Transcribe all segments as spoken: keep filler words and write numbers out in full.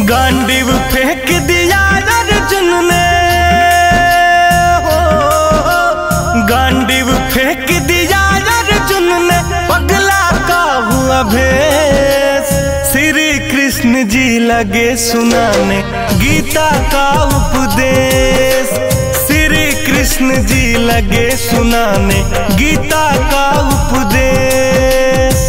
गांडीव फेंक दिया अर्जुन ने, हो गांडीव फेंक दिया अर्जुन ने, पगला का हुआ भेष। श्री कृष्ण जी लगे सुनाने गीता का उपदेश। श्री कृष्ण जी लगे सुनाने गीता का उपदेश।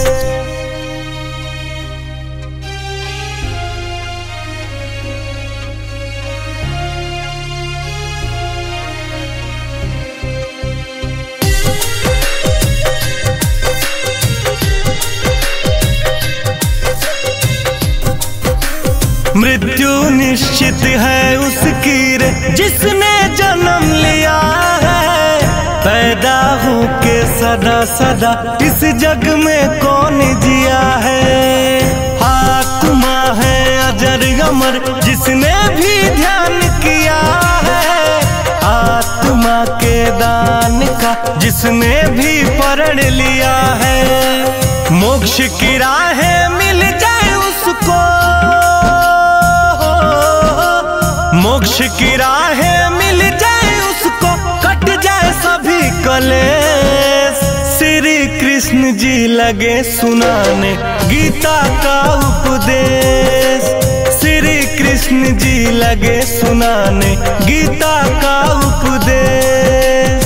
मृत्यु निश्चित है उसकी रे जिसने जन्म लिया है। पैदा होके सदा सदा इस जग में कौन जिया है। आत्मा है अजर अमर जिसने भी ध्यान किया है। आत्मा के दान का जिसने भी प्रण लिया है। मोक्ष की राहें मिल जाए उसको, मोक्ष की राहें मिल जाए उसको, कट जाए सभी कलेश। श्री कृष्ण जी लगे सुनाने गीता का उपदेश। श्री कृष्ण जी लगे सुनाने गीता का उपदेश।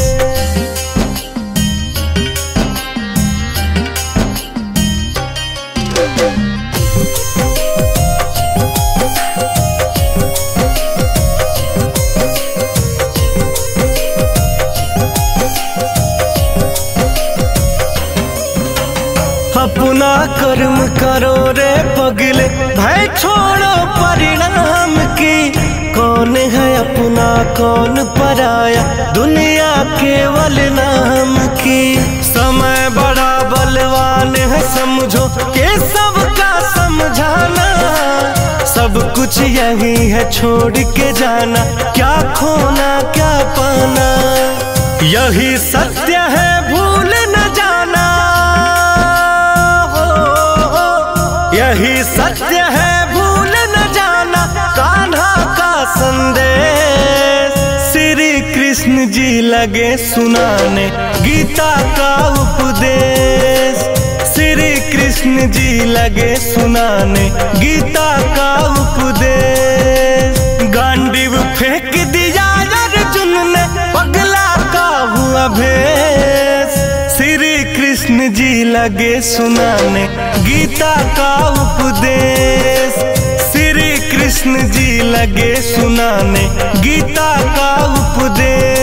अपना कर्म करो रे पगले, भय छोड़ो परिणाम की। कौन है अपना कौन पराया, दुनिया केवल नाम की। समय बड़ा बलवान है समझो के सबका समझाना। सब कुछ यही है छोड़ के जाना, क्या खोना क्या पाना। यही सत्य है भूल न जाना, यही सत्य है भूल न जाना। कान्हा का संदेश श्री कृष्ण जी लगे सुनाने गीता का उपदेश। श्री कृष्ण जी लगे सुनाने गीता का उपदेश। गांडीव फेंक दिया अर्जुन ने, पगला का हुआ भेष। श्री कृष्ण जी लगे सुनाने गीता का उपदेश। श्री कृष्ण जी लगे सुनाने गीता का उपदेश।